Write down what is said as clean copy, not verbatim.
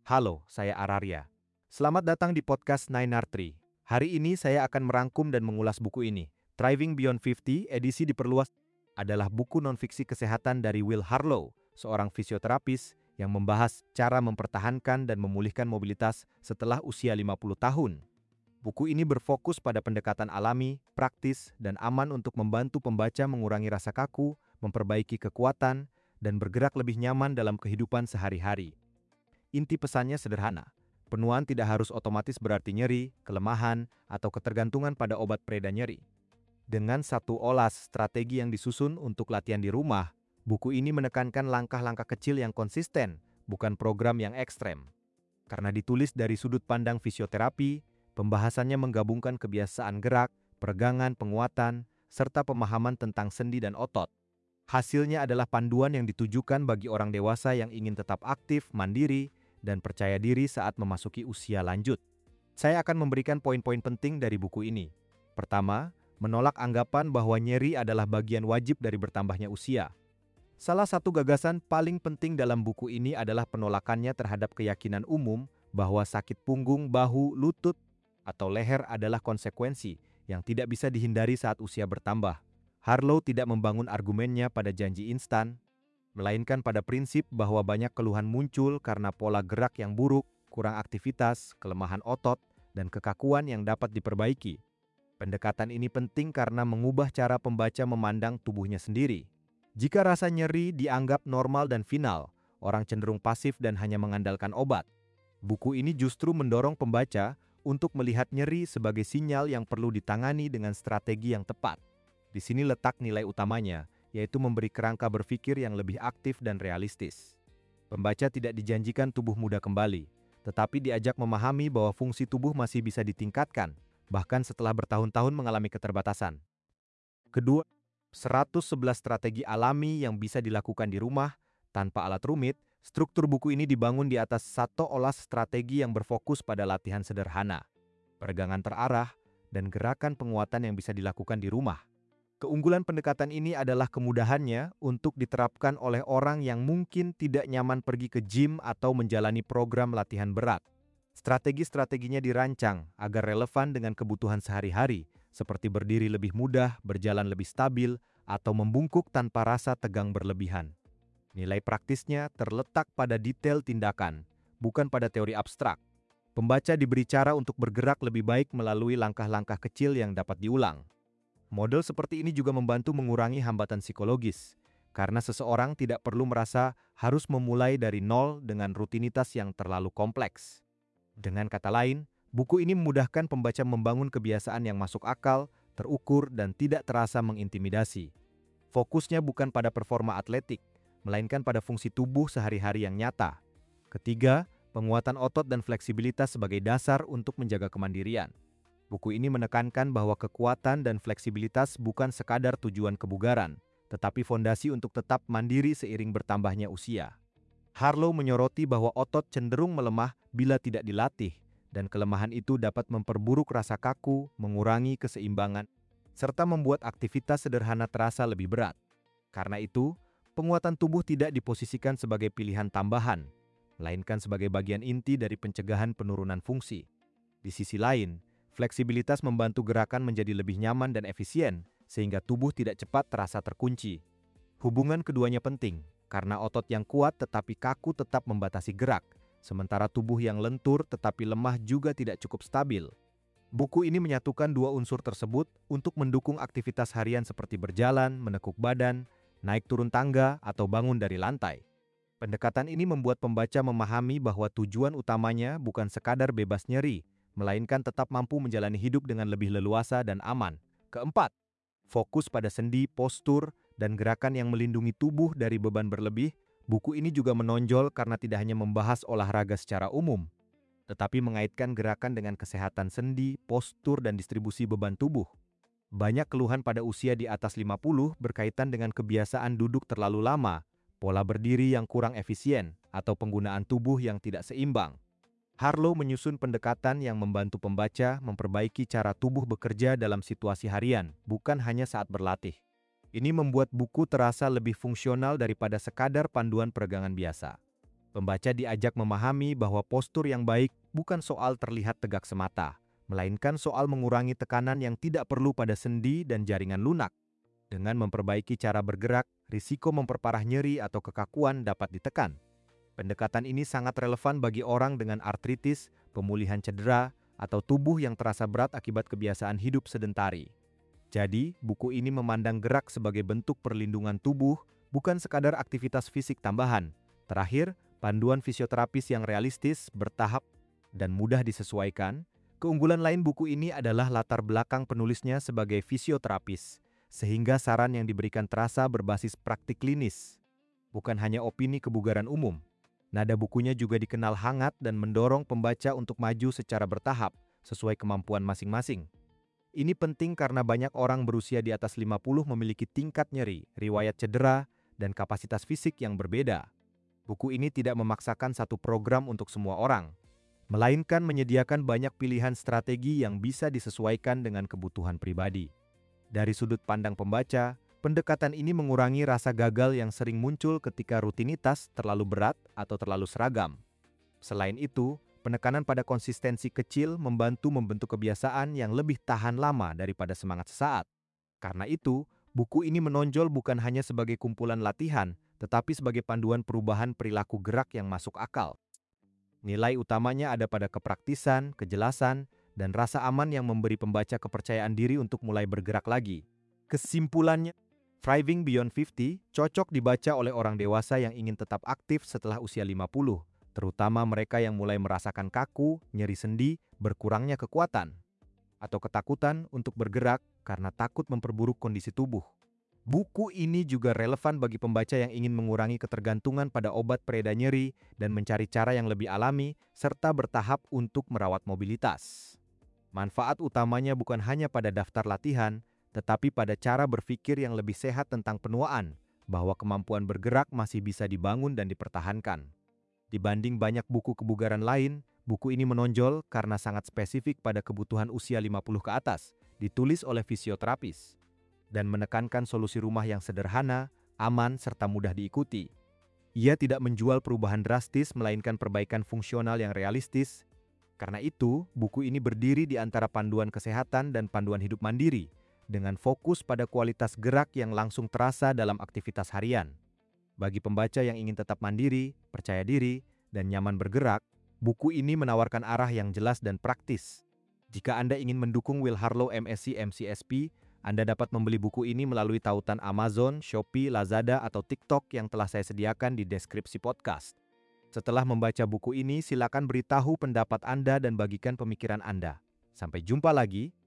Halo, saya Ararya. Selamat datang di podcast Nine Art Tree. Hari ini saya akan merangkum dan mengulas buku ini. Thriving Beyond 50, edisi diperluas, adalah buku non-fiksi kesehatan dari Will Harlow, seorang fisioterapis yang membahas cara mempertahankan dan memulihkan mobilitas setelah usia 50 tahun. Buku ini berfokus pada pendekatan alami, praktis, dan aman untuk membantu pembaca mengurangi rasa kaku, memperbaiki kekuatan, dan bergerak lebih nyaman dalam kehidupan sehari-hari. Inti pesannya sederhana. Penuaan tidak harus otomatis berarti nyeri, kelemahan, atau ketergantungan pada obat pereda nyeri. Dengan satu olas strategi yang disusun untuk latihan di rumah, buku ini menekankan langkah-langkah kecil yang konsisten, bukan program yang ekstrem. Karena ditulis dari sudut pandang fisioterapi, pembahasannya menggabungkan kebiasaan gerak, peregangan, penguatan, serta pemahaman tentang sendi dan otot. Hasilnya adalah panduan yang ditujukan bagi orang dewasa yang ingin tetap aktif, mandiri, dan percaya diri saat memasuki usia lanjut. Saya akan memberikan poin-poin penting dari buku ini. Pertama, menolak anggapan bahwa nyeri adalah bagian wajib dari bertambahnya usia. Salah satu gagasan paling penting dalam buku ini adalah penolakannya terhadap keyakinan umum bahwa sakit punggung, bahu, lutut, atau leher adalah konsekuensi yang tidak bisa dihindari saat usia bertambah. Harlow tidak membangun argumennya pada janji instan, melainkan pada prinsip bahwa banyak keluhan muncul karena pola gerak yang buruk, kurang aktivitas, kelemahan otot, dan kekakuan yang dapat diperbaiki. Pendekatan ini penting karena mengubah cara pembaca memandang tubuhnya sendiri. Jika rasa nyeri dianggap normal dan final, orang cenderung pasif dan hanya mengandalkan obat. Buku ini justru mendorong pembaca untuk melihat nyeri sebagai sinyal yang perlu ditangani dengan strategi yang tepat. Di sini letak nilai utamanya, yaitu memberi kerangka berpikir yang lebih aktif dan realistis. Pembaca tidak dijanjikan tubuh muda kembali, tetapi diajak memahami bahwa fungsi tubuh masih bisa ditingkatkan, bahkan setelah bertahun-tahun mengalami keterbatasan. Kedua, 111 strategi alami yang bisa dilakukan di rumah tanpa alat rumit. Struktur buku ini dibangun di atas satu olas strategi yang berfokus pada latihan sederhana, peregangan terarah, dan gerakan penguatan yang bisa dilakukan di rumah. Keunggulan pendekatan ini adalah kemudahannya untuk diterapkan oleh orang yang mungkin tidak nyaman pergi ke gym atau menjalani program latihan berat. Strategi-strateginya dirancang agar relevan dengan kebutuhan sehari-hari, seperti berdiri lebih mudah, berjalan lebih stabil, atau membungkuk tanpa rasa tegang berlebihan. Nilai praktisnya terletak pada detail tindakan, bukan pada teori abstrak. Pembaca diberi cara untuk bergerak lebih baik melalui langkah-langkah kecil yang dapat diulang. Model seperti ini juga membantu mengurangi hambatan psikologis, karena seseorang tidak perlu merasa harus memulai dari nol dengan rutinitas yang terlalu kompleks. Dengan kata lain, buku ini memudahkan pembaca membangun kebiasaan yang masuk akal, terukur, dan tidak terasa mengintimidasi. Fokusnya bukan pada performa atletik, melainkan pada fungsi tubuh sehari-hari yang nyata. Ketiga, penguatan otot dan fleksibilitas sebagai dasar untuk menjaga kemandirian. Buku ini menekankan bahwa kekuatan dan fleksibilitas bukan sekadar tujuan kebugaran, tetapi fondasi untuk tetap mandiri seiring bertambahnya usia. Harlow menyoroti bahwa otot cenderung melemah bila tidak dilatih, dan kelemahan itu dapat memperburuk rasa kaku, mengurangi keseimbangan, serta membuat aktivitas sederhana terasa lebih berat. Karena itu, penguatan tubuh tidak diposisikan sebagai pilihan tambahan, melainkan sebagai bagian inti dari pencegahan penurunan fungsi. Di sisi lain, fleksibilitas membantu gerakan menjadi lebih nyaman dan efisien, sehingga tubuh tidak cepat terasa terkunci. Hubungan keduanya penting, karena otot yang kuat tetapi kaku tetap membatasi gerak, sementara tubuh yang lentur tetapi lemah juga tidak cukup stabil. Buku ini menyatukan dua unsur tersebut untuk mendukung aktivitas harian seperti berjalan, menekuk badan, naik turun tangga, atau bangun dari lantai. Pendekatan ini membuat pembaca memahami bahwa tujuan utamanya bukan sekadar bebas nyeri, melainkan tetap mampu menjalani hidup dengan lebih leluasa dan aman. Keempat, fokus pada sendi, postur, dan gerakan yang melindungi tubuh dari beban berlebih. Buku ini juga menonjol karena tidak hanya membahas olahraga secara umum, tetapi mengaitkan gerakan dengan kesehatan sendi, postur, dan distribusi beban tubuh. Banyak keluhan pada usia di atas 50 berkaitan dengan kebiasaan duduk terlalu lama, pola berdiri yang kurang efisien, atau penggunaan tubuh yang tidak seimbang. Harlow menyusun pendekatan yang membantu pembaca memperbaiki cara tubuh bekerja dalam situasi harian, bukan hanya saat berlatih. Ini membuat buku terasa lebih fungsional daripada sekadar panduan peregangan biasa. Pembaca diajak memahami bahwa postur yang baik bukan soal terlihat tegak semata, melainkan soal mengurangi tekanan yang tidak perlu pada sendi dan jaringan lunak. Dengan memperbaiki cara bergerak, risiko memperparah nyeri atau kekakuan dapat ditekan. Pendekatan ini sangat relevan bagi orang dengan artritis, pemulihan cedera, atau tubuh yang terasa berat akibat kebiasaan hidup sedentari. Jadi, buku ini memandang gerak sebagai bentuk perlindungan tubuh, bukan sekadar aktivitas fisik tambahan. Terakhir, panduan fisioterapis yang realistis, bertahap, dan mudah disesuaikan. Keunggulan lain buku ini adalah latar belakang penulisnya sebagai fisioterapis, sehingga saran yang diberikan terasa berbasis praktik klinis, bukan hanya opini kebugaran umum. Nada bukunya juga dikenal hangat dan mendorong pembaca untuk maju secara bertahap, sesuai kemampuan masing-masing. Ini penting karena banyak orang berusia di atas 50 memiliki tingkat nyeri, riwayat cedera, dan kapasitas fisik yang berbeda. Buku ini tidak memaksakan satu program untuk semua orang, melainkan menyediakan banyak pilihan strategi yang bisa disesuaikan dengan kebutuhan pribadi. Dari sudut pandang pembaca, pendekatan ini mengurangi rasa gagal yang sering muncul ketika rutinitas terlalu berat atau terlalu seragam. Selain itu, penekanan pada konsistensi kecil membantu membentuk kebiasaan yang lebih tahan lama daripada semangat sesaat. Karena itu, buku ini menonjol bukan hanya sebagai kumpulan latihan, tetapi sebagai panduan perubahan perilaku gerak yang masuk akal. Nilai utamanya ada pada kepraktisan, kejelasan, dan rasa aman yang memberi pembaca kepercayaan diri untuk mulai bergerak lagi. Kesimpulannya, Thriving Beyond 50 cocok dibaca oleh orang dewasa yang ingin tetap aktif setelah usia 50, terutama mereka yang mulai merasakan kaku, nyeri sendi, berkurangnya kekuatan, atau ketakutan untuk bergerak karena takut memperburuk kondisi tubuh. Buku ini juga relevan bagi pembaca yang ingin mengurangi ketergantungan pada obat pereda nyeri dan mencari cara yang lebih alami serta bertahap untuk merawat mobilitas. Manfaat utamanya bukan hanya pada daftar latihan, tetapi pada cara berpikir yang lebih sehat tentang penuaan, bahwa kemampuan bergerak masih bisa dibangun dan dipertahankan. Dibanding banyak buku kebugaran lain, buku ini menonjol karena sangat spesifik pada kebutuhan usia 50 ke atas, ditulis oleh fisioterapis, dan menekankan solusi rumah yang sederhana, aman, serta mudah diikuti. Ia tidak menjual perubahan drastis, melainkan perbaikan fungsional yang realistis. Karena itu, buku ini berdiri di antara panduan kesehatan dan panduan hidup mandiri, dengan fokus pada kualitas gerak yang langsung terasa dalam aktivitas harian. Bagi pembaca yang ingin tetap mandiri, percaya diri, dan nyaman bergerak, buku ini menawarkan arah yang jelas dan praktis. Jika Anda ingin mendukung Will Harlow MSc MCSP, Anda dapat membeli buku ini melalui tautan Amazon, Shopee, Lazada, atau TikTok yang telah saya sediakan di deskripsi podcast. Setelah membaca buku ini, silakan beritahu pendapat Anda dan bagikan pemikiran Anda. Sampai jumpa lagi.